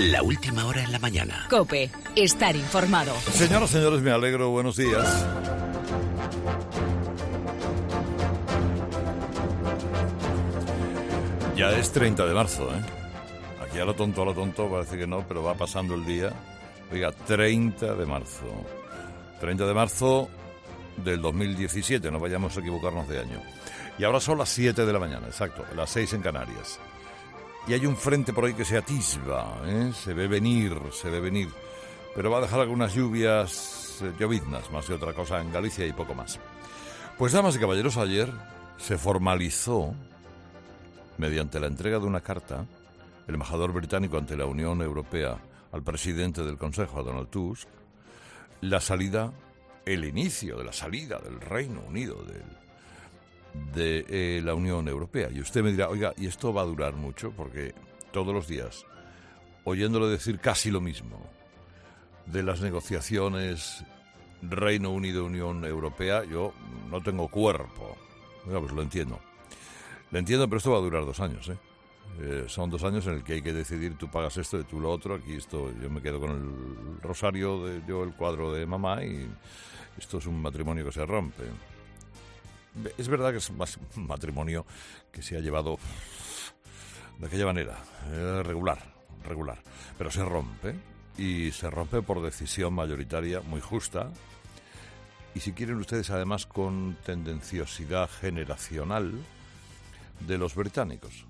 La última hora en la mañana. COPE. Estar informado. Señoras, señores, me alegro. Buenos días. Ya es 30 de marzo, ¿eh? Aquí a lo tonto, parece que no, pero va pasando el día. Oiga, 30 de marzo. 30 de marzo del 2017, no vayamos a equivocarnos de año. Y ahora son las 7 de la mañana, exacto, las 6 en Canarias. Y hay un frente por ahí que se atisba, ¿eh? Se ve venir, pero va a dejar algunas lluvias, lloviznas, más que otra cosa en Galicia y poco más. Pues, damas y caballeros, ayer se formalizó, mediante la entrega de una carta, el embajador británico ante la Unión Europea al presidente del Consejo, a Donald Tusk, el inicio de la salida del Reino Unido de la Unión Europea. Y usted me dirá, oiga, ¿y esto va a durar mucho? Porque todos los días, oyéndole decir casi lo mismo de las negociaciones Reino Unido-Unión Europea, yo no tengo cuerpo. Oiga, pues lo entiendo. Lo entiendo, pero esto va a durar 2 años, ¿eh? Son 2 años en el que hay que decidir, tú pagas esto y tú lo otro. Aquí yo me quedo con el rosario, yo el cuadro de mamá, y esto es un matrimonio que se rompe. Es verdad que es un matrimonio que se ha llevado de aquella manera, regular, pero se rompe, y se rompe por decisión mayoritaria muy justa, y si quieren ustedes además con tendenciosidad generacional de los británicos.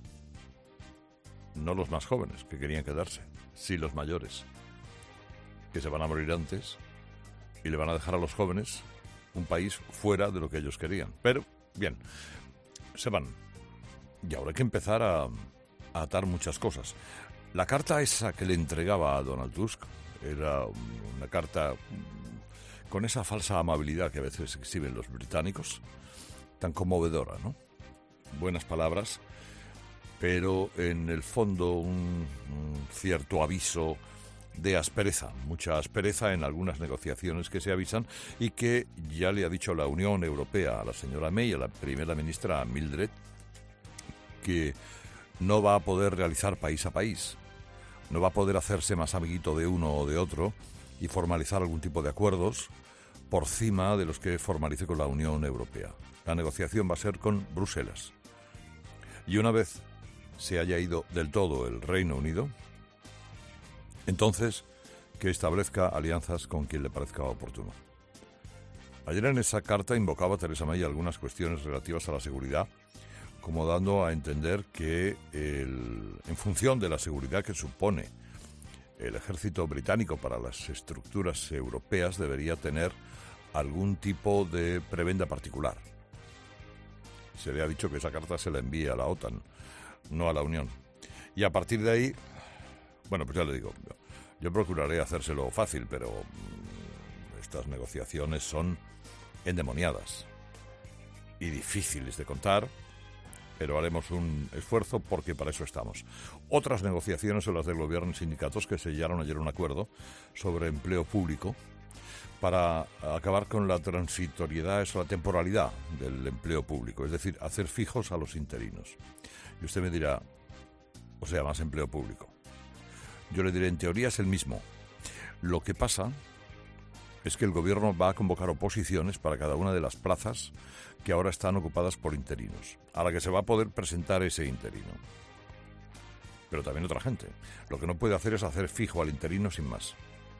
No los más jóvenes, que querían quedarse, sí los mayores, que se van a morir antes y le van a dejar a los jóvenes un país fuera de lo que ellos querían. Pero, bien, se van. Y ahora hay que empezar a atar muchas cosas. La carta esa que le entregaba a Donald Tusk era una carta con esa falsa amabilidad que a veces exhiben los británicos, tan conmovedora, ¿no? Buenas palabras, pero en el fondo un cierto aviso de aspereza, mucha aspereza en algunas negociaciones que se avisan, y que ya le ha dicho la Unión Europea a la señora May, a la primera ministra Mildred, que no va a poder realizar país a país, no va a poder hacerse más amiguito de uno o de otro y formalizar algún tipo de acuerdos por cima de los que formalice con la Unión Europea. La negociación va a ser con Bruselas. Y una vez se haya ido del todo el Reino Unido, entonces que establezca alianzas con quien le parezca oportuno. Ayer en esa carta invocaba Theresa May algunas cuestiones relativas a la seguridad, como dando a entender que en función de la seguridad que supone el ejército británico para las estructuras europeas, debería tener algún tipo de prebenda particular. Se le ha dicho que esa carta se la envíe a la OTAN, no a la Unión. Y a partir de ahí, bueno, pues ya le digo, yo procuraré hacérselo fácil, pero estas negociaciones son endemoniadas y difíciles de contar, pero haremos un esfuerzo porque para eso estamos. Otras negociaciones son las del gobierno y sindicatos, que sellaron ayer un acuerdo sobre empleo público para acabar con la transitoriedad, la temporalidad del empleo público, es decir, hacer fijos a los interinos. Y usted me dirá, o sea, más empleo público. Yo le diré, en teoría es el mismo. Lo que pasa es que el gobierno va a convocar oposiciones para cada una de las plazas que ahora están ocupadas por interinos, a la que se va a poder presentar ese interino. Pero también otra gente. Lo que no puede hacer es hacer fijo al interino sin más.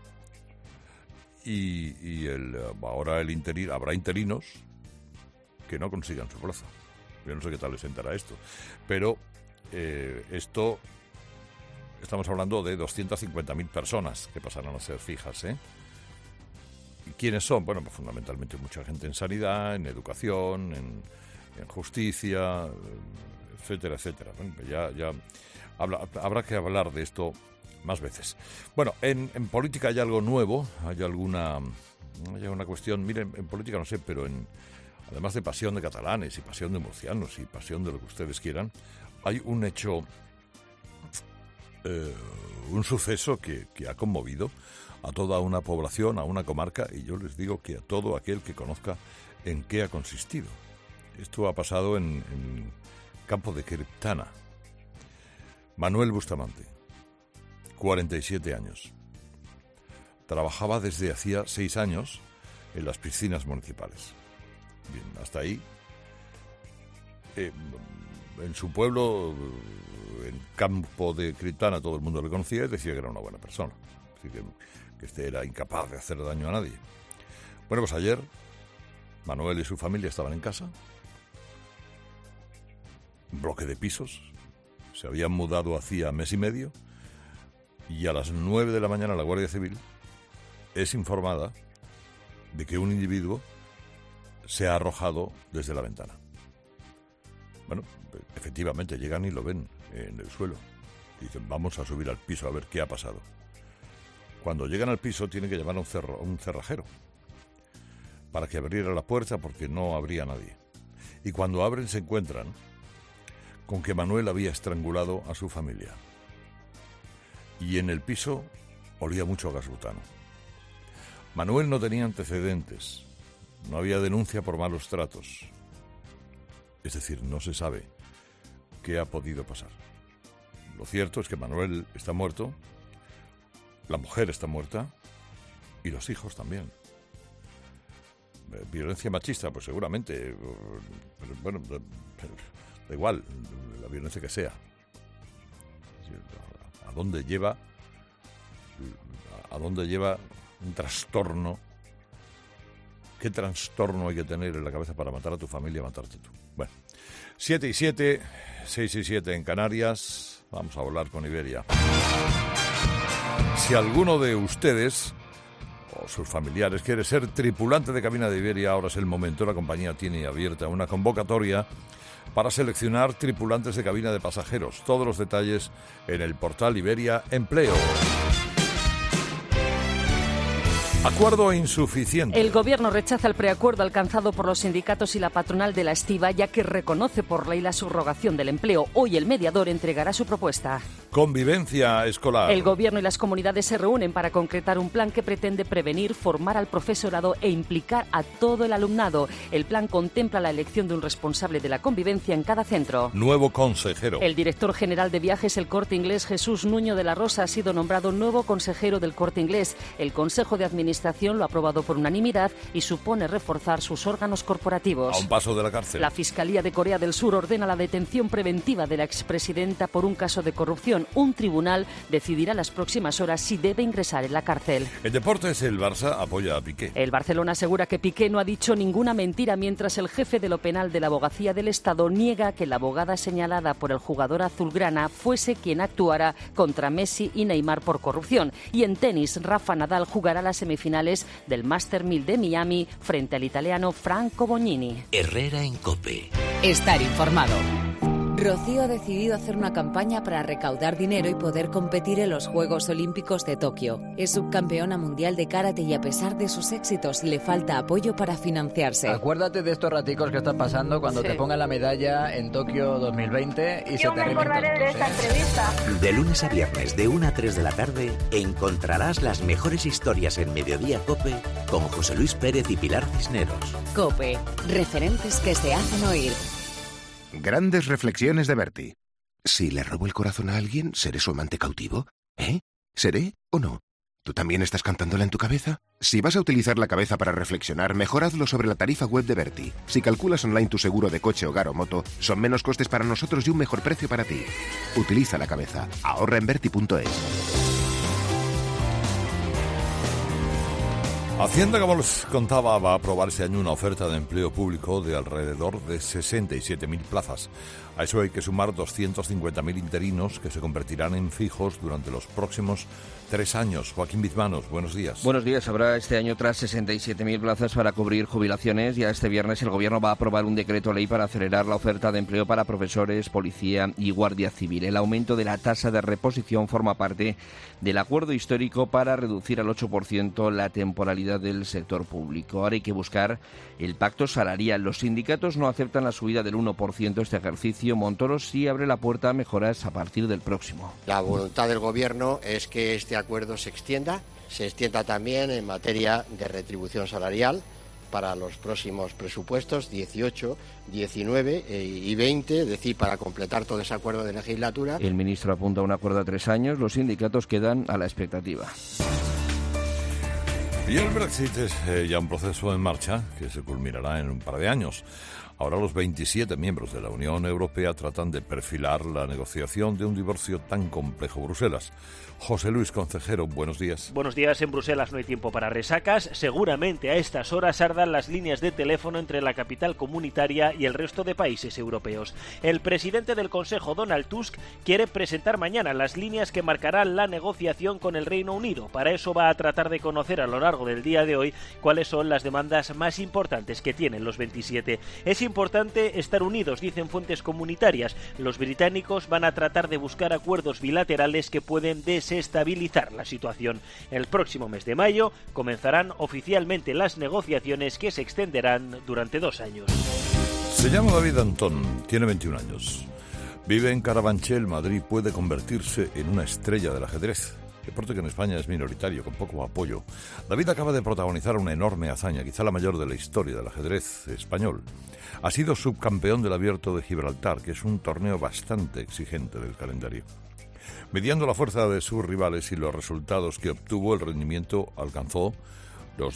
Ahora habrá interinos que no consigan su plaza. Yo no sé qué tal les sentará esto. Pero estamos hablando de 250.000 personas que pasarán a ser fijas, ¿eh? ¿Y quiénes son? Bueno, pues fundamentalmente mucha gente en sanidad, en educación, en justicia, etcétera, etcétera. Bueno, pues ya habrá que hablar de esto más veces. Bueno, en política hay algo nuevo, hay una cuestión, miren, en política no sé, pero además de pasión de catalanes y pasión de murcianos y pasión de lo que ustedes quieran, hay un hecho, un suceso que ha conmovido a toda una población, a una comarca, y yo les digo que a todo aquel que conozca en qué ha consistido. Esto ha pasado en Campo de Criptana. Manuel Bustamante, 47 años. Trabajaba desde hacía 6 años en las piscinas municipales. Bien, hasta ahí. En su pueblo, en Campo de Criptana, todo el mundo le conocía y decía que era una buena persona. Así que este era incapaz de hacer daño a nadie. Bueno, pues ayer Manuel y su familia estaban en casa. Un bloque de pisos. Se habían mudado hacía mes y medio. Y a las 9 de la mañana la Guardia Civil es informada de que un individuo se ha arrojado desde la ventana. Bueno, efectivamente llegan y lo ven en el suelo. Dicen, vamos a subir al piso a ver qué ha pasado. Cuando llegan al piso tienen que llamar a un cerrajero para que abriera la puerta porque no habría nadie. Y cuando abren se encuentran con que Manuel había estrangulado a su familia. Y en el piso olía mucho a gas butano. Manuel no tenía antecedentes, no había denuncia por malos tratos. Es decir, no se sabe qué ha podido pasar. Lo cierto es que Manuel está muerto, la mujer está muerta y los hijos también. Violencia machista, pues seguramente, pero bueno, da igual, la violencia que sea. ¿A dónde lleva un trastorno? ¿Qué trastorno hay que tener en la cabeza para matar a tu familia y matarte tú? Bueno, 7 y 7, 6 y 7 en Canarias. Vamos a volar con Iberia. Si alguno de ustedes o sus familiares quiere ser tripulante de cabina de Iberia, ahora es el momento. La compañía tiene abierta una convocatoria para seleccionar tripulantes de cabina de pasajeros. Todos los detalles en el portal Iberia Empleo. Acuerdo insuficiente. El Gobierno rechaza el preacuerdo alcanzado por los sindicatos y la patronal de la estiba, ya que reconoce por ley la subrogación del empleo. Hoy el mediador entregará su propuesta. Convivencia escolar. El Gobierno y las comunidades se reúnen para concretar un plan que pretende prevenir, formar al profesorado e implicar a todo el alumnado. El plan contempla la elección de un responsable de la convivencia en cada centro. Nuevo consejero. El director general de viajes El Corte Inglés, Jesús Nuño de la Rosa, ha sido nombrado nuevo consejero del Corte Inglés. El Consejo de Administración lo ha aprobado por unanimidad y supone reforzar sus órganos corporativos. A un paso de la cárcel. La Fiscalía de Corea del Sur ordena la detención preventiva de la expresidenta por un caso de corrupción. Un tribunal decidirá las próximas horas si debe ingresar en la cárcel. En deportes, el Barça apoya a Piqué. El Barcelona asegura que Piqué no ha dicho ninguna mentira, mientras el jefe de lo penal de la Abogacía del Estado niega que la abogada señalada por el jugador azulgrana fuese quien actuara contra Messi y Neymar por corrupción. Y en tenis, Rafa Nadal jugará las semifinales del Master 1000 de Miami frente al italiano Franco Bognini. Herrera en COPE. Estar informado. Rocío ha decidido hacer una campaña para recaudar dinero y poder competir en los Juegos Olímpicos de Tokio. Es subcampeona mundial de karate y a pesar de sus éxitos le falta apoyo para financiarse. Acuérdate de estos raticos que están pasando cuando te pongan la medalla en Tokio 2020 y se te rimen tontos, de esta entrevista. De lunes a viernes de 1 a 3 de la tarde encontrarás las mejores historias en Mediodía COPE con José Luis Pérez y Pilar Cisneros. COPE, referentes que se hacen oír. Grandes reflexiones de Berti. Si le robo el corazón a alguien, ¿seré su amante cautivo? ¿Eh? ¿Seré o no? ¿Tú también estás cantándola en tu cabeza? Si vas a utilizar la cabeza para reflexionar, mejor hazlo sobre la tarifa web de Berti. Si calculas online tu seguro de coche, hogar o moto, son menos costes para nosotros y un mejor precio para ti. Utiliza la cabeza. Ahorra en Berti.es. Hacienda, como les contaba, va a aprobar este año una oferta de empleo público de alrededor de 67.000 plazas. A eso hay que sumar 250.000 interinos que se convertirán en fijos durante los próximos 3 años. Joaquín Bizmanos, buenos días. Buenos días. Habrá este año otras 67.000 plazas para cubrir jubilaciones. Ya este viernes el Gobierno va a aprobar un decreto ley para acelerar la oferta de empleo para profesores, policía y guardia civil. El aumento de la tasa de reposición forma parte del acuerdo histórico para reducir al 8% la temporalidad del sector público. Ahora hay que buscar el pacto salarial. Los sindicatos no aceptan la subida del 1% este ejercicio. Montoro sí abre la puerta a mejoras a partir del próximo. La voluntad del Gobierno es que este acuerdo se extienda también en materia de retribución salarial, para los próximos presupuestos 18, 19 y 20, es decir, para completar todo ese acuerdo de legislatura. El ministro apunta a un acuerdo a 3 años, los sindicatos quedan a la expectativa. Y el Brexit es ya un proceso en marcha que se culminará en un par de años. Ahora los 27 miembros de la Unión Europea tratan de perfilar la negociación de un divorcio tan complejo. Bruselas. José Luis Concejero, buenos días. Buenos días. En Bruselas no hay tiempo para resacas. Seguramente a estas horas ardan las líneas de teléfono entre la capital comunitaria y el resto de países europeos. El presidente del Consejo, Donald Tusk, quiere presentar mañana las líneas que marcarán la negociación con el Reino Unido. Para eso va a tratar de conocer a lo largo del día de hoy cuáles son las demandas más importantes que tienen los 27. Es importante estar unidos, dicen fuentes comunitarias. Los británicos van a tratar de buscar acuerdos bilaterales que pueden desestabilizar la situación. El próximo mes de mayo comenzarán oficialmente las negociaciones que se extenderán durante 2 años. Se llama David Antón, tiene 21 años. Vive en Carabanchel, Madrid, puede convertirse en una estrella del ajedrez. Deporte que en España es minoritario, con poco apoyo. David acaba de protagonizar una enorme hazaña, quizá la mayor de la historia del ajedrez español. Ha sido subcampeón del Abierto de Gibraltar, que es un torneo bastante exigente del calendario. Mediando la fuerza de sus rivales y los resultados que obtuvo, el rendimiento alcanzó los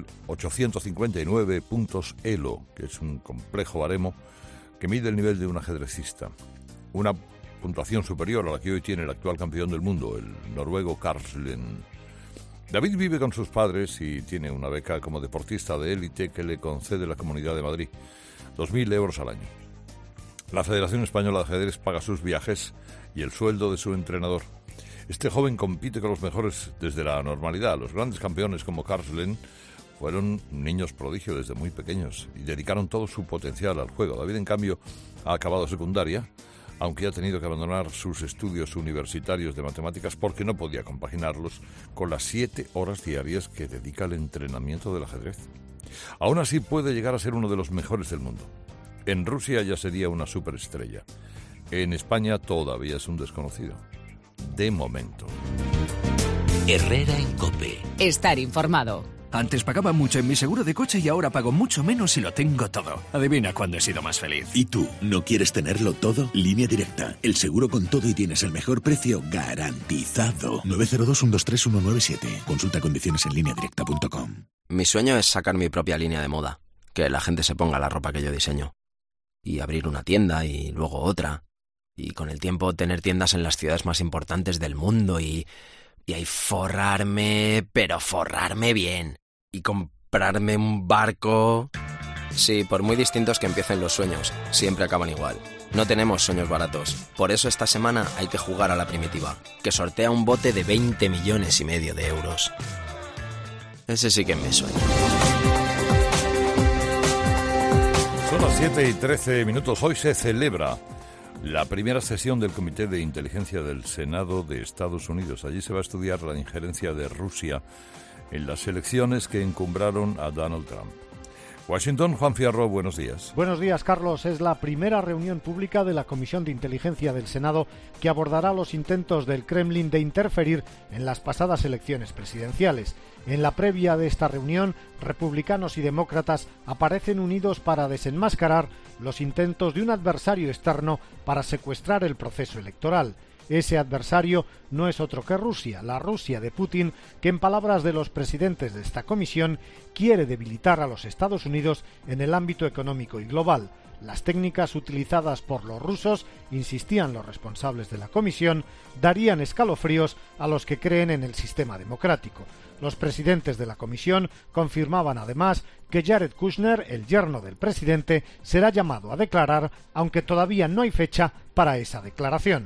2.859 puntos ELO, que es un complejo baremo que mide el nivel de un ajedrecista. Una puntuación superior a la que hoy tiene el actual campeón del mundo, el noruego Karlsen. David vive con sus padres y tiene una beca como deportista de élite que le concede la Comunidad de Madrid, 2.000 euros al año. La Federación Española de Ajedrez paga sus viajes y el sueldo de su entrenador. Este joven compite con los mejores desde la normalidad. Los grandes campeones como Karlsen fueron niños prodigio desde muy pequeños y dedicaron todo su potencial al juego. David, en cambio, ha acabado secundaria, aunque ha tenido que abandonar sus estudios universitarios de matemáticas porque no podía compaginarlos con las 7 horas diarias que dedica al entrenamiento del ajedrez. Aún así puede llegar a ser uno de los mejores del mundo. En Rusia ya sería una superestrella. En España todavía es un desconocido. De momento. Herrera en COPE. Estar informado. Antes pagaba mucho en mi seguro de coche y ahora pago mucho menos y lo tengo todo. Adivina cuándo he sido más feliz. ¿Y tú? ¿No quieres tenerlo todo? Línea Directa. El seguro con todo y tienes el mejor precio garantizado. 902-123-197. Consulta condiciones en lineadirecta.com. Mi sueño es sacar mi propia línea de moda. Que la gente se ponga la ropa que yo diseño. Y abrir una tienda y luego otra. Y con el tiempo tener tiendas en las ciudades más importantes del mundo y ahí forrarme, pero forrarme bien. Y comprarme un barco. Sí, por muy distintos que empiecen los sueños, siempre acaban igual. No tenemos sueños baratos. Por eso esta semana hay que jugar a la primitiva, que sortea un bote de 20,5 millones de euros. Ese sí que me suena. Son las 7:13. Hoy se celebra la primera sesión del Comité de Inteligencia del Senado de Estados Unidos. Allí se va a estudiar la injerencia de Rusia en las elecciones que encumbraron a Donald Trump. Washington, Juan Fierro, buenos días. Buenos días, Carlos. Es la primera reunión pública de la Comisión de Inteligencia del Senado que abordará los intentos del Kremlin de interferir en las pasadas elecciones presidenciales. En la previa de esta reunión, republicanos y demócratas aparecen unidos para desenmascarar los intentos de un adversario externo para secuestrar el proceso electoral. Ese adversario no es otro que Rusia, la Rusia de Putin, que en palabras de los presidentes de esta comisión quiere debilitar a los Estados Unidos en el ámbito económico y global. Las técnicas utilizadas por los rusos, insistían los responsables de la comisión, darían escalofríos a los que creen en el sistema democrático. Los presidentes de la comisión confirmaban además que Jared Kushner, el yerno del presidente, será llamado a declarar, aunque todavía no hay fecha para esa declaración.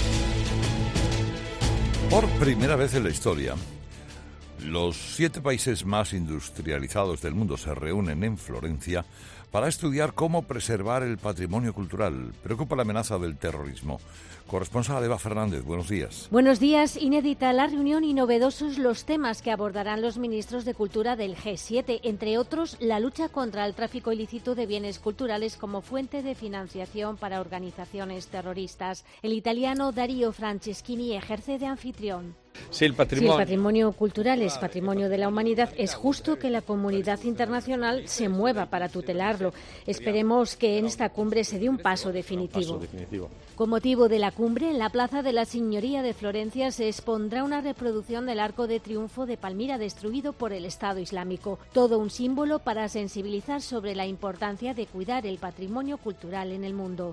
Por primera vez en la historia, los 7 países más industrializados del mundo se reúnen en Florencia para estudiar cómo preservar el patrimonio cultural. Preocupa la amenaza del terrorismo. Corresponsal Eva Fernández, buenos días. Buenos días. Inédita la reunión y novedosos los temas que abordarán los ministros de Cultura del G7, entre otros la lucha contra el tráfico ilícito de bienes culturales como fuente de financiación para organizaciones terroristas. El italiano Dario Franceschini ejerce de anfitrión. Si el patrimonio cultural es patrimonio de la humanidad, es justo que la comunidad internacional se mueva para tutelarlo. Esperemos que en esta cumbre se dé un paso definitivo. Con motivo de la cumbre, en la Plaza de la Signoría de Florencia se expondrá una reproducción del Arco de Triunfo de Palmira destruido por el Estado Islámico. Todo un símbolo para sensibilizar sobre la importancia de cuidar el patrimonio cultural en el mundo.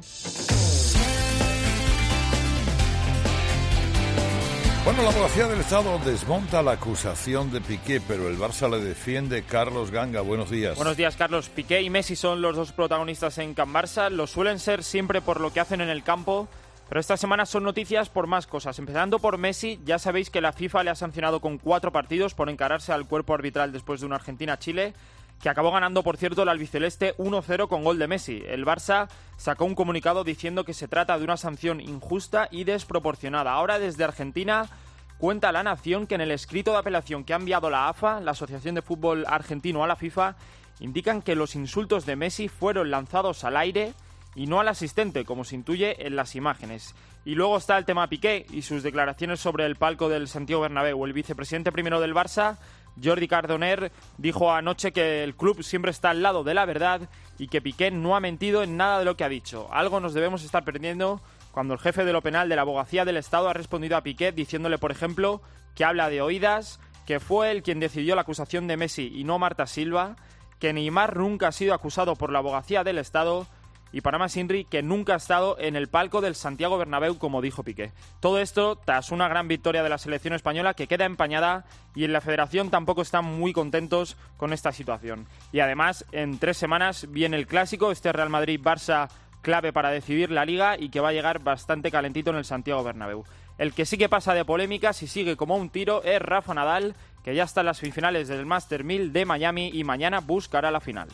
Bueno, la Abogacía del Estado desmonta la acusación de Piqué, pero el Barça le defiende. Carlos Ganga, buenos días. Buenos días, Carlos. Piqué y Messi son los dos protagonistas en Can Barça. Lo suelen ser siempre por lo que hacen en el campo, pero esta semana son noticias por más cosas. Empezando por Messi, ya sabéis que la FIFA le ha sancionado con 4 partidos por encararse al cuerpo arbitral después de una Argentina-Chile, que acabó ganando, por cierto, el albiceleste 1-0 con gol de Messi. El Barça sacó un comunicado diciendo que se trata de una sanción injusta y desproporcionada. Ahora, desde Argentina, cuenta La Nación que en el escrito de apelación que ha enviado la AFA, la Asociación de Fútbol Argentino, a la FIFA, indican que los insultos de Messi fueron lanzados al aire y no al asistente, como se intuye en las imágenes. Y luego está el tema Piqué y sus declaraciones sobre el palco del Santiago Bernabéu. El vicepresidente primero del Barça, Jordi Cardoner, dijo anoche que el club siempre está al lado de la verdad y que Piqué no ha mentido en nada de lo que ha dicho. Algo nos debemos estar perdiendo cuando el jefe de lo penal de la Abogacía del Estado ha respondido a Piqué diciéndole, por ejemplo, que habla de oídas, que fue él quien decidió la acusación de Messi y no Marta Silva, que Neymar nunca ha sido acusado por la Abogacía del Estado y, para más Inri, que nunca ha estado en el palco del Santiago Bernabéu, como dijo Piqué. Todo esto tras una gran victoria de la selección española que queda empañada, y en la federación tampoco están muy contentos con esta situación. Y además, en 3 semanas viene el Clásico, este Real Madrid-Barça, clave para decidir la Liga y que va a llegar bastante calentito en el Santiago Bernabéu. El que sí que pasa de polémicas y sigue como un tiro es Rafa Nadal, que ya está en las semifinales del Master 1000 de Miami y mañana buscará la final.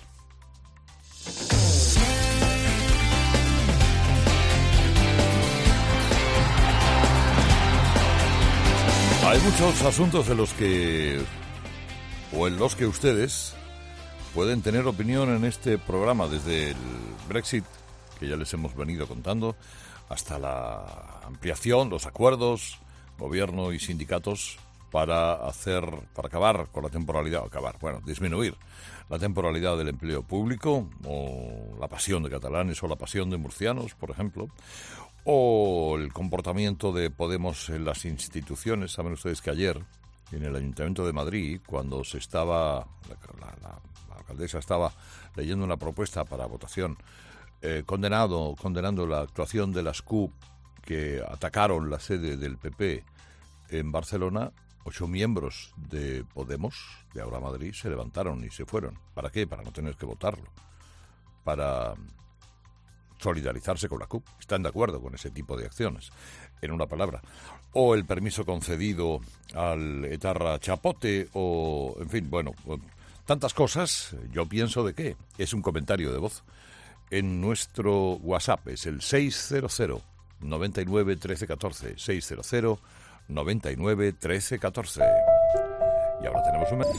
Hay muchos asuntos de los que, o en los que ustedes pueden tener opinión en este programa, desde el Brexit, que ya les hemos venido contando, hasta la ampliación, los acuerdos, gobierno y sindicatos para acabar con la temporalidad, disminuir la temporalidad del empleo público, o la pasión de catalanes o la pasión de murcianos, por ejemplo, o el comportamiento de Podemos en las instituciones. Saben ustedes que ayer, en el Ayuntamiento de Madrid, cuando la alcaldesa estaba leyendo una propuesta para votación, condenando la actuación de las CUP que atacaron la sede del PP en Barcelona, 8 miembros de Podemos, de Ahora Madrid, se levantaron y se fueron. ¿Para qué? Para no tener que votarlo. Para solidarizarse con la CUP. Están de acuerdo con ese tipo de acciones, en una palabra. O el permiso concedido al etarra Chapote, o, en fin, tantas cosas. Yo pienso de qué. Es un comentario de voz. En nuestro WhatsApp es el 600 99 13 14. 600 99 13 14. Y ahora tenemos un...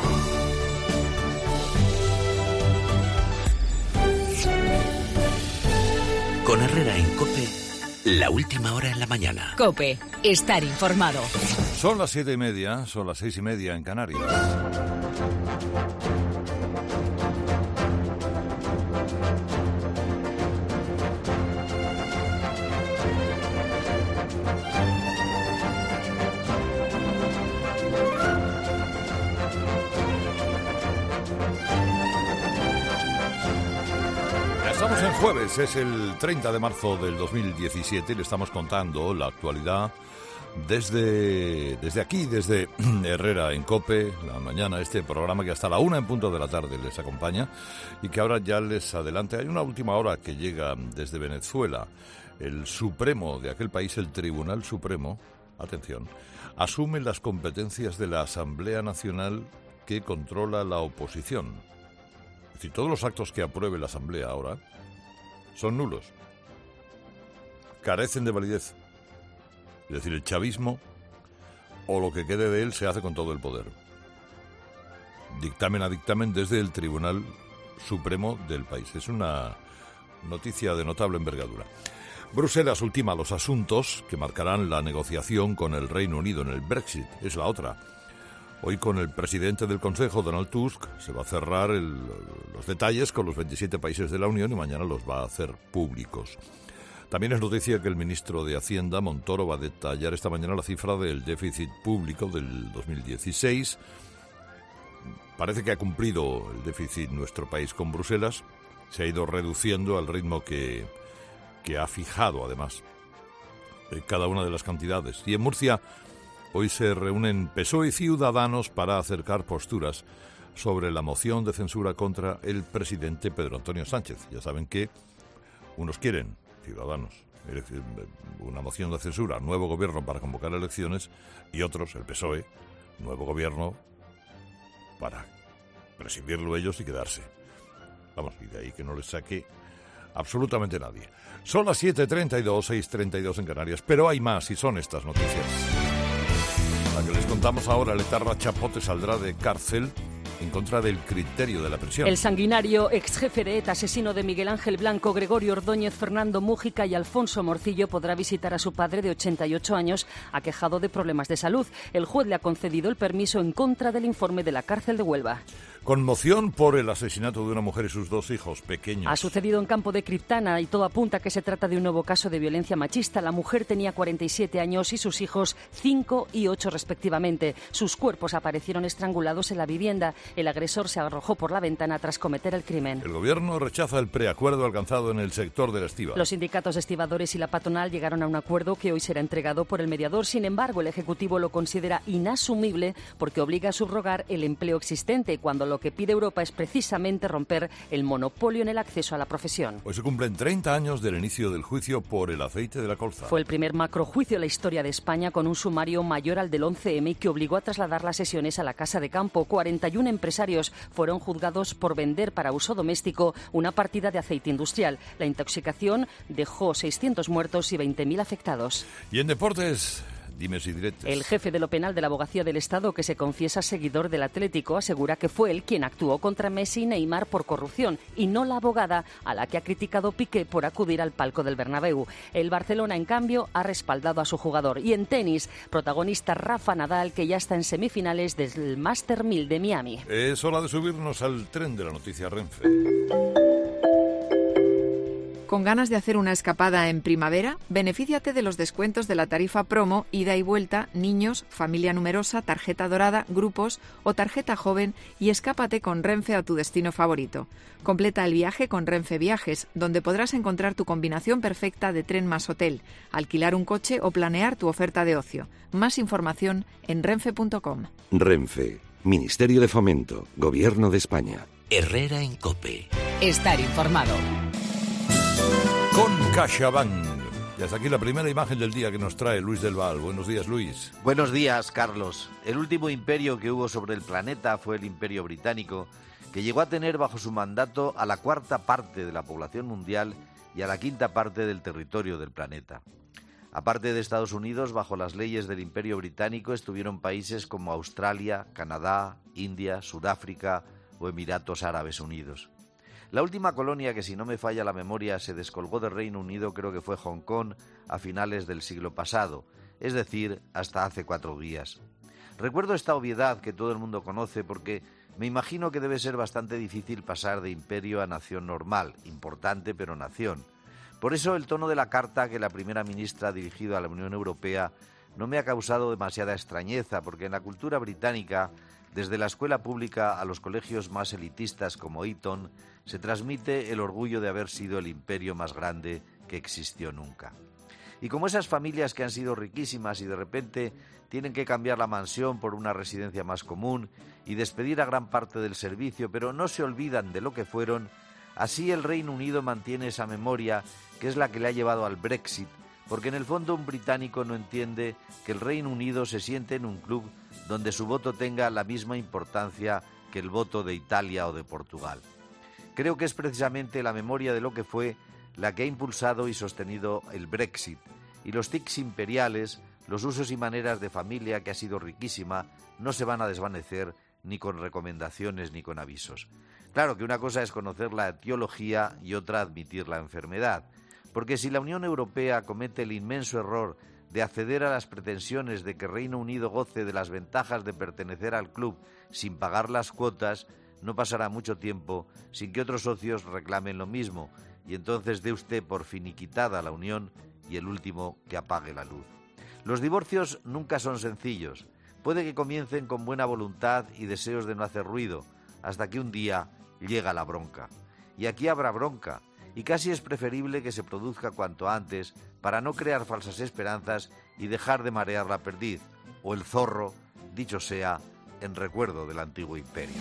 Con Herrera en COPE, la última hora en la mañana. COPE, estar informado. Son las 7:30, son las 6:30 en Canarias. Estamos en jueves, es el 30 de marzo del 2017 y le estamos contando la actualidad desde aquí, desde Herrera en COPE, la mañana, este programa que hasta la 1 en punto de la tarde les acompaña y que ahora ya les adelante. Hay una última hora que llega desde Venezuela. El Supremo de aquel país, el Tribunal Supremo, atención, asume las competencias de la Asamblea Nacional que controla la oposición. Es decir, todos los actos que apruebe la Asamblea ahora son nulos, carecen de validez. Es decir, el chavismo o lo que quede de él se hace con todo el poder. Dictamen a dictamen desde el Tribunal Supremo del país. Es una noticia de notable envergadura. Bruselas ultima los asuntos que marcarán la negociación con el Reino Unido en el Brexit. Es la otra. Hoy con el presidente del Consejo, Donald Tusk, se va a cerrar los detalles con los 27 países de la Unión y mañana los va a hacer públicos. También es noticia que el ministro de Hacienda, Montoro, va a detallar esta mañana la cifra del déficit público del 2016. Parece que ha cumplido el déficit nuestro país con Bruselas. Se ha ido reduciendo al ritmo que ha fijado, además, cada una de las cantidades. Y en Murcia hoy se reúnen PSOE y Ciudadanos para acercar posturas sobre la moción de censura contra el presidente Pedro Antonio Sánchez. Ya saben que unos quieren, Ciudadanos, una moción de censura, nuevo gobierno para convocar elecciones, y otros, el PSOE, nuevo gobierno para presidirlo ellos y quedarse. Vamos, y de ahí que no les saque absolutamente nadie. Son las 7:32, 6:32 en Canarias, pero hay más y son estas noticias. La que les contamos ahora, el etarra Chapote saldrá de cárcel en contra del criterio de la prisión. El sanguinario ex jefe de ETA, asesino de Miguel Ángel Blanco, Gregorio Ordóñez, Fernando Mújica y Alfonso Morcillo, podrá visitar a su padre de 88 años, aquejado de problemas de salud. El juez le ha concedido el permiso en contra del informe de la cárcel de Huelva. Conmoción por el asesinato de una mujer y sus 2 hijos pequeños. Ha sucedido en Campo de Criptana y todo apunta a que se trata de un nuevo caso de violencia machista. La mujer tenía 47 años y sus hijos 5 y 8 respectivamente. Sus cuerpos aparecieron estrangulados en la vivienda. El agresor se arrojó por la ventana tras cometer el crimen. El gobierno rechaza el preacuerdo alcanzado en el sector de la estiba. Los sindicatos de estibadores y la patronal llegaron a un acuerdo que hoy será entregado por el mediador. Sin embargo, el Ejecutivo lo considera inasumible porque obliga a subrogar el empleo existente, cuando lo que pide Europa es precisamente romper el monopolio en el acceso a la profesión. Hoy se cumplen 30 años del inicio del juicio por el aceite de la colza. Fue el primer macrojuicio de la historia de España, con un sumario mayor al del 11M que obligó a trasladar las sesiones a la Casa de Campo. 41 empresarios fueron juzgados por vender para uso doméstico una partida de aceite industrial. La intoxicación dejó 600 muertos y 20.000 afectados. Y en deportes, dimes y diretes. El jefe de lo penal de la Abogacía del Estado, que se confiesa seguidor del Atlético, asegura que fue él quien actuó contra Messi y Neymar por corrupción, y no la abogada a la que ha criticado Piqué por acudir al palco del Bernabéu. El Barcelona, en cambio, ha respaldado a su jugador. Y en tenis, protagonista Rafa Nadal, que ya está en semifinales del Master 1000 de Miami. Es hora de subirnos al tren de la noticia Renfe. ¿Con ganas de hacer una escapada en primavera? Benefíciate de los descuentos de la tarifa promo, ida y vuelta, niños, familia numerosa, tarjeta dorada, grupos o tarjeta joven, y escápate con Renfe a tu destino favorito. Completa el viaje con Renfe Viajes, donde podrás encontrar tu combinación perfecta de tren más hotel, alquilar un coche o planear tu oferta de ocio. Más información en renfe.com. Renfe, Ministerio de Fomento, Gobierno de España. Herrera en COPE. Estar informado. Con CaixaBank. Y hasta aquí la primera imagen del día que nos trae Luis del Val. Buenos días, Luis. Buenos días, Carlos. El último imperio que hubo sobre el planeta fue el Imperio Británico, que llegó a tener bajo su mandato a la 1/4 parte de la población mundial y a la 1/5 parte del territorio del planeta. Aparte de Estados Unidos, bajo las leyes del Imperio Británico estuvieron países como Australia, Canadá, India, Sudáfrica o Emiratos Árabes Unidos. La última colonia que, si no me falla la memoria, se descolgó del Reino Unido creo que fue Hong Kong a finales del siglo pasado, es decir, hasta hace 4 días. Recuerdo esta obviedad que todo el mundo conoce porque me imagino que debe ser bastante difícil pasar de imperio a nación normal, importante pero nación. Por eso el tono de la carta que la primera ministra ha dirigido a la Unión Europea no me ha causado demasiada extrañeza, porque en la cultura británica, desde la escuela pública a los colegios más elitistas como Eton, se transmite el orgullo de haber sido el imperio más grande que existió nunca. Y como esas familias que han sido riquísimas y de repente tienen que cambiar la mansión por una residencia más común y despedir a gran parte del servicio, pero no se olvidan de lo que fueron, así el Reino Unido mantiene esa memoria que es la que le ha llevado al Brexit, porque en el fondo un británico no entiende que el Reino Unido se siente en un club donde su voto tenga la misma importancia que el voto de Italia o de Portugal. Creo que es precisamente la memoria de lo que fue la que ha impulsado y sostenido el Brexit, y los tics imperiales, los usos y maneras de familia que ha sido riquísima, no se van a desvanecer ni con recomendaciones ni con avisos. Claro que una cosa es conocer la etiología y otra admitir la enfermedad. Porque si la Unión Europea comete el inmenso error de acceder a las pretensiones de que Reino Unido goce de las ventajas de pertenecer al club sin pagar las cuotas, no pasará mucho tiempo sin que otros socios reclamen lo mismo, y entonces dé usted por finiquitada la unión y el último que apague la luz. Los divorcios nunca son sencillos. Puede que comiencen con buena voluntad y deseos de no hacer ruido, hasta que un día llega la bronca. Y aquí habrá bronca, y casi es preferible que se produzca cuanto antes para no crear falsas esperanzas y dejar de marear la perdiz, o el zorro, dicho sea, en recuerdo del antiguo imperio.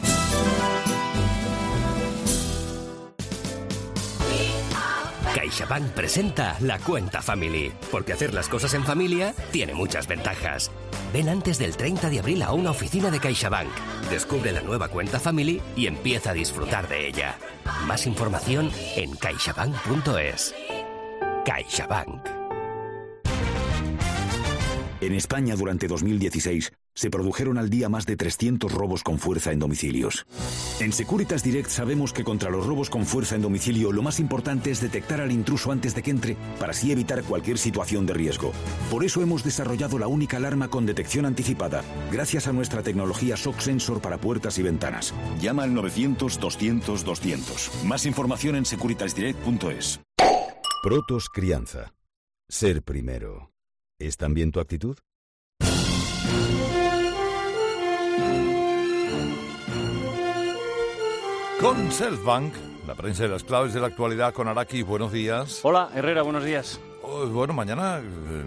CaixaBank presenta la Cuenta Family, porque hacer las cosas en familia tiene muchas ventajas. Ven antes del 30 de abril a una oficina de CaixaBank, descubre la nueva Cuenta Family y empieza a disfrutar de ella. Más información en caixabank.es. CaixaBank. En España, durante 2016, se produjeron al día más de 300 robos con fuerza en domicilios. En Securitas Direct sabemos que contra los robos con fuerza en domicilio lo más importante es detectar al intruso antes de que entre, para así evitar cualquier situación de riesgo. Por eso hemos desarrollado la única alarma con detección anticipada, gracias a nuestra tecnología Shock Sensor para puertas y ventanas. Llama al 900-200-200. Más información en securitasdirect.es. Protos Crianza. Ser primero. ¿Es también tu actitud? Con Selfbank, la prensa de las claves de la actualidad con Araki. Buenos días. Hola, Herrera, buenos días. Bueno, mañana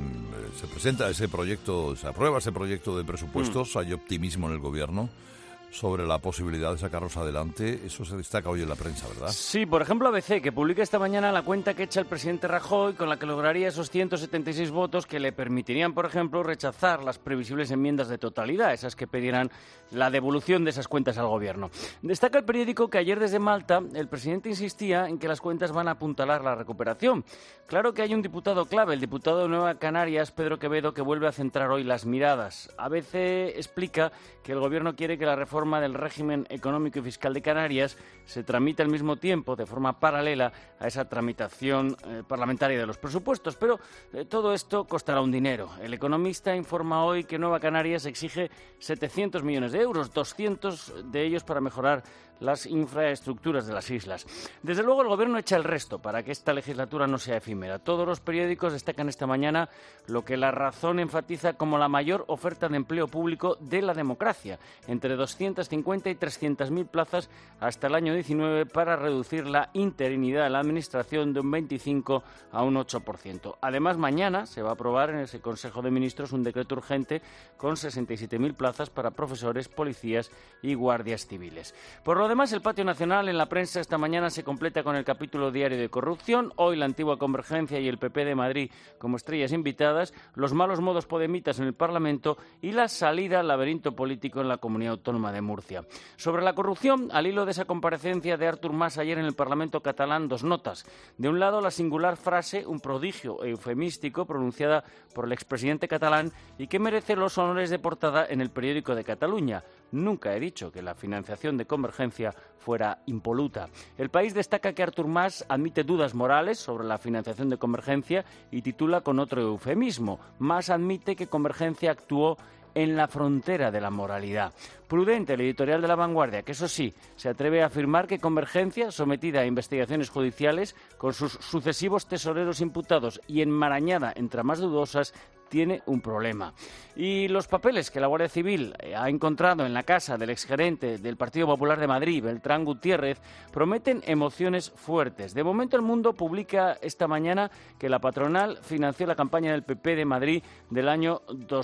se presenta ese proyecto, se aprueba ese proyecto de presupuestos. Hay optimismo en el gobierno sobre la posibilidad de sacarlos adelante. Eso se destaca hoy en la prensa, ¿verdad? Sí, por ejemplo ABC, que publica esta mañana la cuenta que echa el presidente Rajoy, con la que lograría esos 176 votos que le permitirían, por ejemplo, rechazar las previsibles enmiendas de totalidad, esas que pedirán la devolución de esas cuentas al gobierno. Destaca el periódico que ayer desde Malta el presidente insistía en que las cuentas van a apuntalar la recuperación. Claro que hay un diputado clave, el diputado de Nueva Canarias, Pedro Quevedo, que vuelve a centrar hoy las miradas. ABC explica que el gobierno quiere que la reforma del régimen económico y fiscal de Canarias se tramite al mismo tiempo, de forma paralela a esa tramitación parlamentaria de los presupuestos. Pero todo esto costará un dinero. El Economista informa hoy que Nueva Canarias exige 700 millones de euros, 200 de ellos para mejorar las infraestructuras de las islas. Desde luego el gobierno echa el resto para que esta legislatura no sea efímera. Todos los periódicos destacan esta mañana lo que La Razón enfatiza como la mayor oferta de empleo público de la democracia, entre 250 y 300.000 plazas hasta el año 19 para reducir la interinidad de la administración de un 25 a un 8%. Además, mañana se va a aprobar en ese Consejo de Ministros un decreto urgente con 67.000 plazas para profesores, policías y guardias civiles. Por lo demás, el patio nacional en la prensa esta mañana se completa con el capítulo diario de corrupción. Hoy la antigua Convergencia y el PP de Madrid como estrellas invitadas, los malos modos podemitas en el Parlamento y la salida al laberinto político en la Comunidad Autónoma de Murcia. Sobre la corrupción, al hilo de esa comparecencia de Artur Mas ayer en el Parlamento catalán, dos notas. De un lado, la singular frase, un prodigio eufemístico pronunciada por el expresidente catalán y que merece los honores de portada en el periódico de Cataluña. Nunca he dicho que la financiación de Convergencia fuera impoluta. El País destaca que Artur Mas admite dudas morales sobre la financiación de Convergencia y titula con otro eufemismo. Mas admite que Convergencia actuó en la frontera de la moralidad. Prudente el editorial de La Vanguardia, que eso sí, se atreve a afirmar que Convergencia, sometida a investigaciones judiciales, con sus sucesivos tesoreros imputados y enmarañada en tramas dudosas, tiene un problema. Y los papeles que la Guardia Civil ha encontrado en la casa del exgerente del Partido Popular de Madrid, Beltrán Gutiérrez, prometen emociones fuertes. De momento, El Mundo publica esta mañana que la patronal financió la campaña del PP de Madrid del año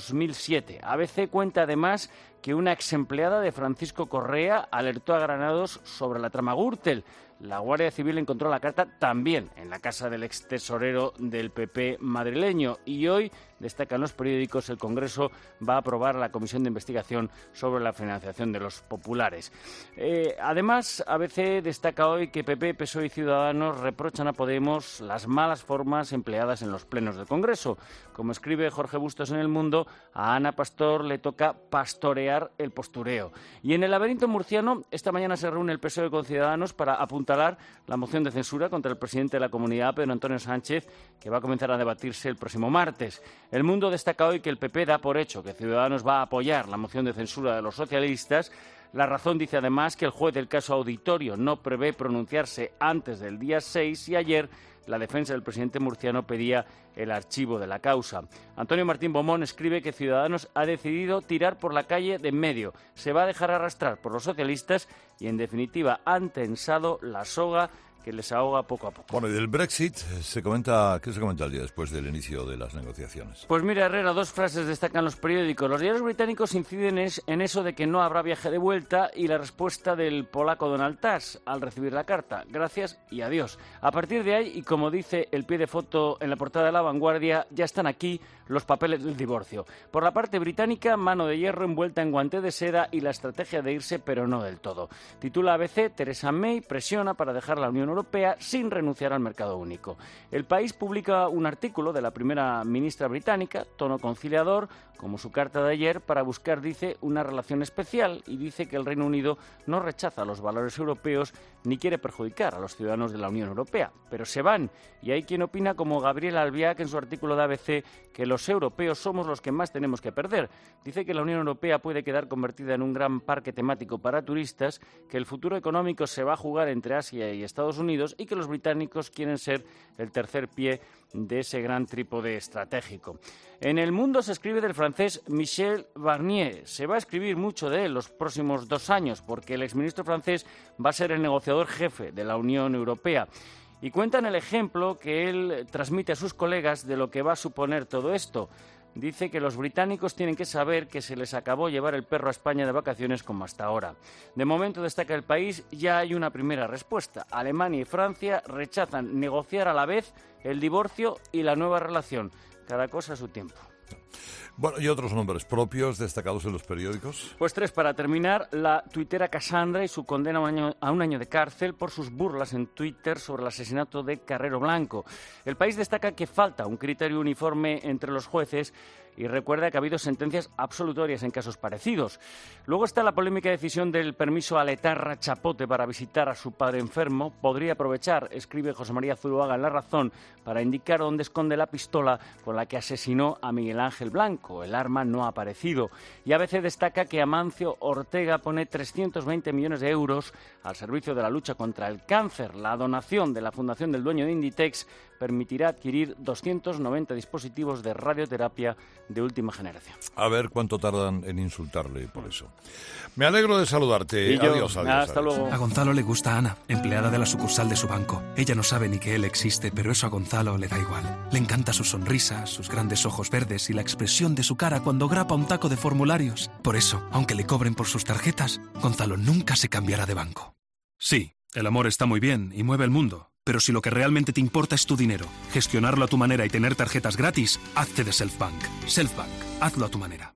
2007. ABC cuenta además que una exempleada de Francisco Correa alertó a Granados sobre la trama Gürtel. La Guardia Civil encontró la carta también en la casa del extesorero del PP madrileño y hoy, destacan los periódicos, el Congreso va a aprobar la comisión de investigación sobre la financiación de los populares. Además, ABC destaca hoy que PP, PSOE y Ciudadanos reprochan a Podemos las malas formas empleadas en los plenos del Congreso. Como escribe Jorge Bustos en El Mundo, a Ana Pastor le toca pastorear el postureo. Y en el laberinto murciano, esta mañana se reúne el PSOE con Ciudadanos para apuntar apuntalar la moción de censura contra el presidente de la Comunidad, Pedro Antonio Sánchez, que va a comenzar a debatirse el próximo martes. El Mundo destaca hoy que el PP da por hecho que Ciudadanos va a apoyar la moción de censura de los socialistas. La Razón dice además que el juez del caso Auditorio no prevé pronunciarse antes del día 6 y ayer la defensa del presidente murciano pedía el archivo de la causa. Antonio Martín Bomón escribe que Ciudadanos ha decidido tirar por la calle de en medio. Se va a dejar arrastrar por los socialistas y, en definitiva, han tensado la soga que les ahoga poco a poco. Bueno, y del Brexit, ¿qué se comenta el día después del inicio de las negociaciones? Pues mira, Herrera, dos frases destacan los periódicos. Los diarios británicos inciden en eso de que no habrá viaje de vuelta y la respuesta del polaco Donald Tusk al recibir la carta. Gracias y adiós. A partir de ahí, y como dice el pie de foto en la portada de La Vanguardia, ya están aquí los papeles del divorcio. Por la parte británica, mano de hierro envuelta en guante de seda y la estrategia de irse, pero no del todo. Titula ABC, Theresa May presiona para dejar la Unión Europea sin renunciar al mercado único. El País publica un artículo de la primera ministra británica, tono conciliador, como su carta de ayer, para buscar, dice, una relación especial, y dice que el Reino Unido no rechaza los valores europeos ni quiere perjudicar a los ciudadanos de la Unión Europea, pero se van, y hay quien opina como Gabriel Albiac en su artículo de ABC que los europeos somos los que más tenemos que perder. Dice que la Unión Europea puede quedar convertida en un gran parque temático para turistas, que el futuro económico se va a jugar entre Asia y Estados Unidos y que los británicos quieren ser el tercer pie de ese gran trípode estratégico. En El Mundo se escribe del francés Michel Barnier. Se va a escribir mucho de él los próximos 2 años, porque el exministro francés va a ser el negociador jefe de la Unión Europea. Y cuentan el ejemplo que él transmite a sus colegas de lo que va a suponer todo esto. Dice que los británicos tienen que saber que se les acabó llevar el perro a España de vacaciones como hasta ahora. De momento, destaca El País, ya hay una primera respuesta. Alemania y Francia rechazan negociar a la vez el divorcio y la nueva relación. Cada cosa a su tiempo. Bueno, ¿y otros nombres propios destacados en los periódicos? Pues 3 para terminar. La tuitera Cassandra y su condena a un año de cárcel por sus burlas en Twitter sobre el asesinato de Carrero Blanco. El País destaca que falta un criterio uniforme entre los jueces y recuerda que ha habido sentencias absolutorias en casos parecidos. Luego está la polémica decisión del permiso a la etarra Chapote para visitar a su padre enfermo. Podría aprovechar, escribe José María Zuluaga en La Razón, para indicar dónde esconde la pistola con la que asesinó a Miguel Ángel Blanco. El arma no ha aparecido. Y ABC destaca que Amancio Ortega pone 320 millones de euros al servicio de la lucha contra el cáncer. La donación de la fundación del dueño de Inditex permitirá adquirir 290 dispositivos de radioterapia de última generación. A ver cuánto tardan en insultarle por eso. Me alegro de saludarte. Y yo, adiós. hasta luego. A Gonzalo le gusta Ana, empleada de la sucursal de su banco. Ella no sabe ni que él existe, pero eso a Gonzalo le da igual. Le encanta su sonrisa, sus grandes ojos verdes y la expresión de su cara cuando grapa un taco de formularios. Por eso, aunque le cobren por sus tarjetas, Gonzalo nunca se cambiará de banco. Sí, el amor está muy bien y mueve el mundo. Pero si lo que realmente te importa es tu dinero, gestionarlo a tu manera y tener tarjetas gratis, hazte de Selfbank. Selfbank, hazlo a tu manera.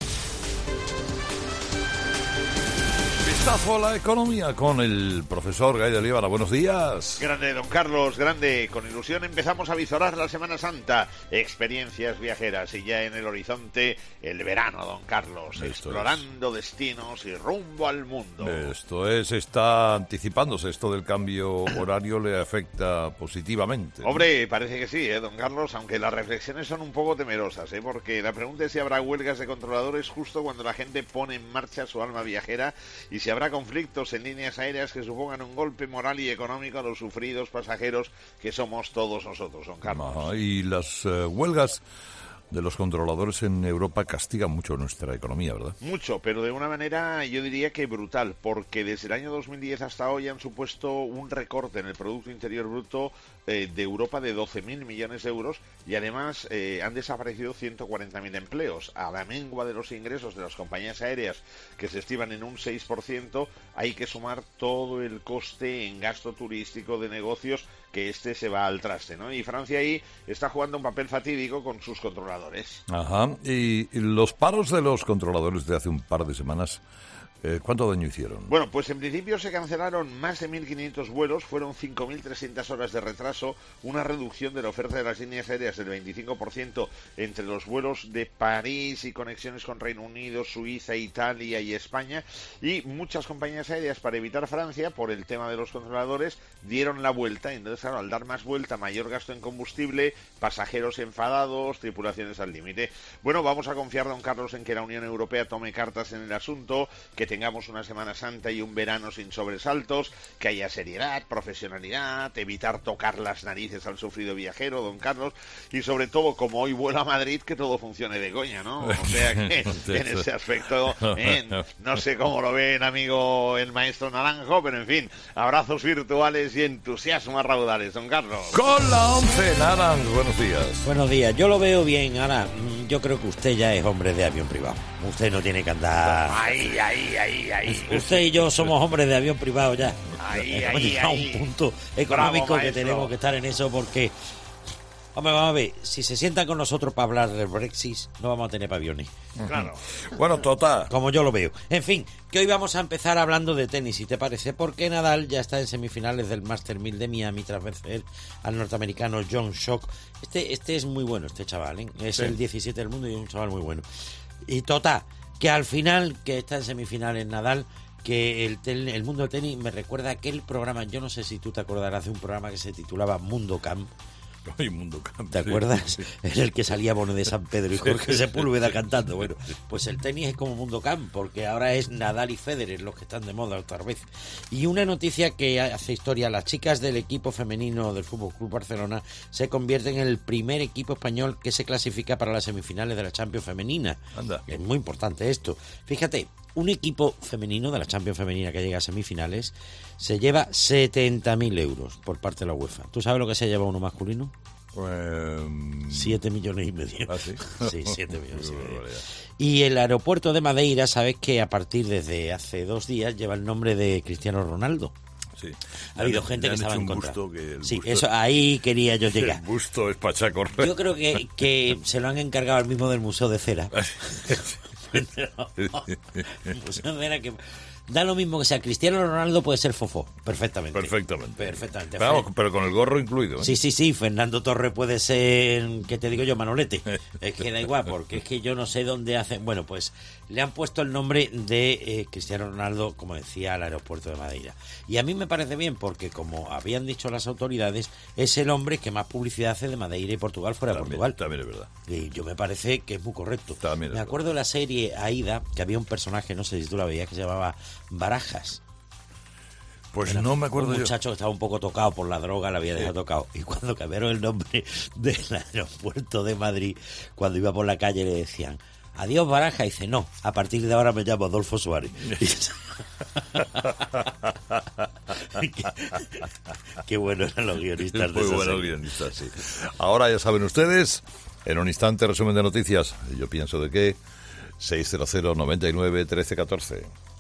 Vistazo a la economía con el profesor Gaël de Líbana. Buenos días. Grande, don Carlos, grande. Con ilusión empezamos a visorar la Semana Santa. Experiencias viajeras y ya en el horizonte el verano, don Carlos. Explorando destinos y rumbo al mundo. Esto es, está anticipándose. Esto del cambio horario le afecta positivamente. Hombre, parece que sí, don Carlos, aunque las reflexiones son un poco temerosas, porque la pregunta es si habrá huelgas de controladores justo cuando la gente pone en marcha su alma viajera y si habrá conflictos en líneas aéreas que supongan un golpe moral y económico a los sufridos pasajeros que somos todos nosotros, don Carlos. Y las huelgas de los controladores en Europa castigan mucho nuestra economía, ¿verdad? Mucho, pero de una manera yo diría que brutal, porque desde el año 2010 hasta hoy han supuesto un recorte en el Producto Interior Bruto de Europa de 12.000 millones de euros y además han desaparecido 140.000 empleos. A la mengua de los ingresos de las compañías aéreas, que se estiman en un 6%, hay que sumar todo el coste en gasto turístico de negocios, que se va al traste, ¿no? Y Francia ahí está jugando un papel fatídico con sus controladores. Ajá, y los paros de los controladores de hace un par de semanas ¿Cuánto daño hicieron? Bueno, pues en principio se cancelaron más de 1.500 vuelos, fueron 5.300 horas de retraso, una reducción de la oferta de las líneas aéreas del 25% entre los vuelos de París y conexiones con Reino Unido, Suiza, Italia y España, y muchas compañías aéreas, para evitar Francia, por el tema de los controladores, dieron la vuelta. Entonces, claro, al dar más vuelta, mayor gasto en combustible, pasajeros enfadados, tripulaciones al límite. Bueno, vamos a confiar, don Carlos, en que la Unión Europea tome cartas en el asunto, que tengamos una Semana Santa y un verano sin sobresaltos, que haya seriedad, profesionalidad, evitar tocar las narices al sufrido viajero, don Carlos, y sobre todo, como hoy vuela a Madrid, que todo funcione de coña, ¿no? O sea que en ese aspecto, no sé cómo lo ven, amigo el maestro Naranjo, pero en fin, abrazos virtuales y entusiasmo a raudales, don Carlos. Con la 11, Naranjo, buenos días. Buenos días, yo lo veo bien. Ahora, yo creo que usted ya es hombre de avión privado. Usted no tiene que andar... Ahí. Usted y yo somos hombres de avión privado ya. Hemos llegado a un punto económico. Bravo, que tenemos que estar en eso, porque... Hombre, vamos a ver, si se sientan con nosotros para hablar del Brexit, no vamos a tener paviones. Claro. Bueno, total. Como yo lo veo. En fin, que hoy vamos a empezar hablando de tenis, si te parece, porque Nadal ya está en semifinales del Master 1000 de Miami tras vencer al norteamericano John Schock. Este es muy bueno, este chaval, ¿eh? Es el 17 del mundo y es un chaval muy bueno. Y total, que al final, que está en semifinales Nadal, que el mundo del tenis me recuerda a aquel programa, yo no sé si tú te acordarás de un programa que se titulaba Mundo Camp. Ay, Mundo Camp. ¿Te acuerdas? En el que salía Bono de San Pedro y Jorge Sepúlveda cantando. Bueno, pues el tenis es como Mundo Camp, porque ahora es Nadal y Federer los que están de moda otra vez. Y una noticia que hace historia: las chicas del equipo femenino del Fútbol Club Barcelona se convierten en el primer equipo español que se clasifica para las semifinales de la Champions femenina. Anda. Es muy importante esto. Fíjate, un equipo femenino de la Champions femenina que llega a semifinales se lleva 70.000 euros por parte de la UEFA. ¿Tú sabes lo que se lleva uno masculino? 7,5 millones. ¿Ah, sí? Sí, 7 millones. Y el aeropuerto de Madeira, sabes que a partir desde hace 2 días lleva el nombre de Cristiano Ronaldo. Sí. Ha habido gente que estaba en contra. Sí, busto, eso, ahí quería yo llegar. El busto es para correr. Yo creo que se lo han encargado al mismo del Museo de Cera. Museo de Cera que... Da lo mismo que sea Cristiano Ronaldo, puede ser Fofó, perfectamente. Vamos, pero con el gorro incluido, ¿eh? Sí, Fernando Torres puede ser, ¿qué te digo yo? Manolete. Es que da igual, porque es que yo no sé dónde hacen... Bueno, pues le han puesto el nombre de Cristiano Ronaldo, como decía, al aeropuerto de Madeira. Y a mí me parece bien, porque como habían dicho las autoridades, es el hombre que más publicidad hace de Madeira y Portugal fuera de Portugal. También es verdad. Y yo me parece que es muy correcto. Me acuerdo de la serie Aida, que había un personaje, no sé si tú la veías, que se llamaba Barajas. Pues no me acuerdo yo. Un muchacho que estaba un poco tocado por la droga, la había dejado tocado. Y cuando cambiaron el nombre del aeropuerto de Madrid, cuando iba por la calle le decían: adiós Baraja, y dice: no, a partir de ahora me llamo Adolfo Suárez. Qué bueno eran los guionistas de esa Muy buenos serie. guionistas, sí. Ahora ya saben ustedes, en un instante resumen de noticias. Yo pienso de qué. 600 99 13 14.